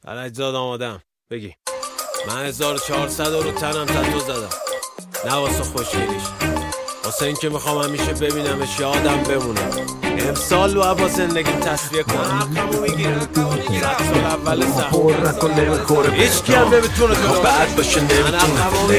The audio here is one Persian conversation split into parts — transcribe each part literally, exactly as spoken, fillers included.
فرجزاد آمادم. بگی من هزار و چهارصد رو تنم تتو زدم، نه واسه خوشگلیش، واسه این که میخوام همیشه ببینمش، یادم بمونه. امسال رو با زندگیم تصفیه کنم، حقمو میگیرم، صد سال اول سخت هیچ کی هم نمیتونه تو بعد باشه، نمیتونه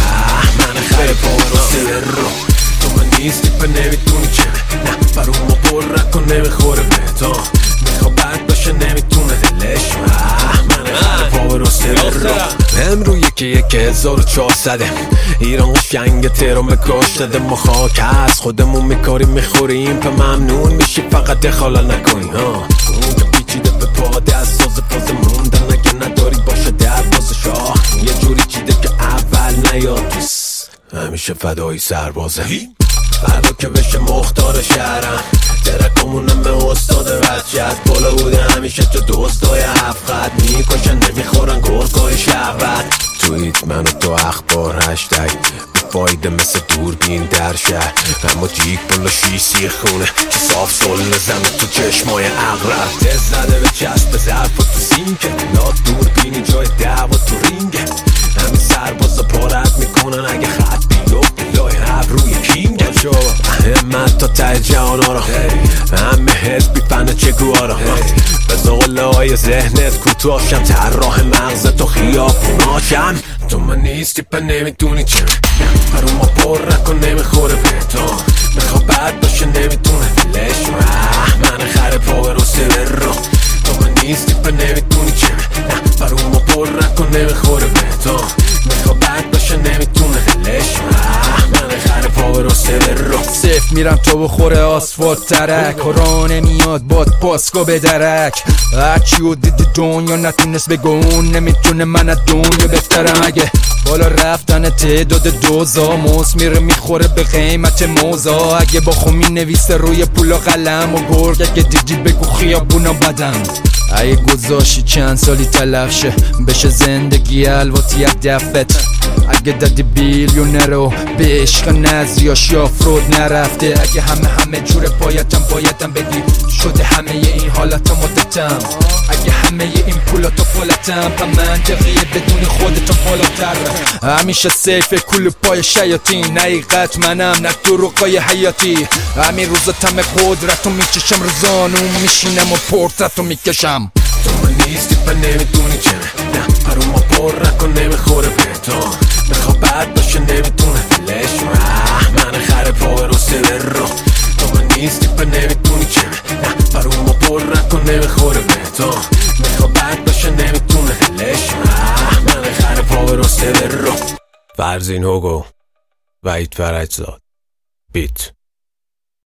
من خیلی پاروسه رو تو من نیستی پا نمیتونی چه نه برون ما پر نکن نمیخوره به تو میخوا بد باشه نمیتونه دلش من خیلی پاروسه رو امرو یکی یک هزار و چهارصده ایران قشنگ تهران کاش داده ما خاک هست خودمون میکاریم میخوریم پا ممنون میشی فقط دخالا نکنی ها اون که پیچیده به پا دست ساز پاز موندن اگه نداری باشه در باز شاه یه جوری چیده که اول نیاد توس همیشه فدایی سربازه فردا که بشه مختار شهرم درکمونم به استاد بچه از بالا بوده همیشه تو دوستای هفت میکشن نمیخورن گرگای شهوت توییت منو تو اخبار هشتگ فایده مثل دوربین در شهر اما جیک بالا شیسی خونه که صاف سل زمه تو چشمای اغرب دست زده به چسب ظرف و تو سینکه لا دوربینی جای دعوا تو رینگه همین سربازا پارت میکنن اگه خط بیفت لای هب روی کینگه همت تا ته جهانا را همه حس بی فن چگوها را به زغله های ذهنت کوتاهشم طراح مغز تو خیابوناشم تو من نیستی پا نمیدونی چه برو ما پر نکن نمیخوره به تو میخوا بد باشه نمیتونه دلش من خره پا برو سبر رو تو من نیستی پا نمیدونی چه برو ما پر نکن نمیخوره به تو میخوا بد باشه نمیتونه دلش من خره پا برو سبر رو سفت میرم تو بخوره آسفالت ترک کارا نمیاد باد پاسکا به درک هرچی و دیدی دنیا نتونست بگون نمیتونه من از دنیا بهترم اگه بالا رفتن تعداد دوزا موز میره میخوره به قیمت موزا اگه با خومی نویسه روی پول و قلم و گرگ اگه دیدی بگو خیابونا بدم اگه گذاشی چند سالی تلف شه بشه زندگی الواتی از دفت اگه دادی بیلیونر رو به عشق نزیاش یا فرود نرفته اگه همه همه جور پایتم بایدم بگی شده همه این حالت مدتم اگه همه این پولاتو فالتم پا منطقیه بدون خودتو بالاتر همیشه سیف کل پای شیاطین حقیقت منم نه دروغای حیاتی همین روزا تم قدرتو میچشم روزانو میشینم و پورترتو میکشم تو من نیستی پا نمیدونی چه نه برو ما پر نکن نمیخوره به تو میخوا بد باشه نمیتونه دلش من خره پا برو سبر رو تو من نیستی پا نمیدونی چه نه برو ما پر نکن نمیخوره به تو میخوا بد باشه نمیتونه دلش من خره پا برو سبر رو فرزین هوگو وحید فرجزاد بیت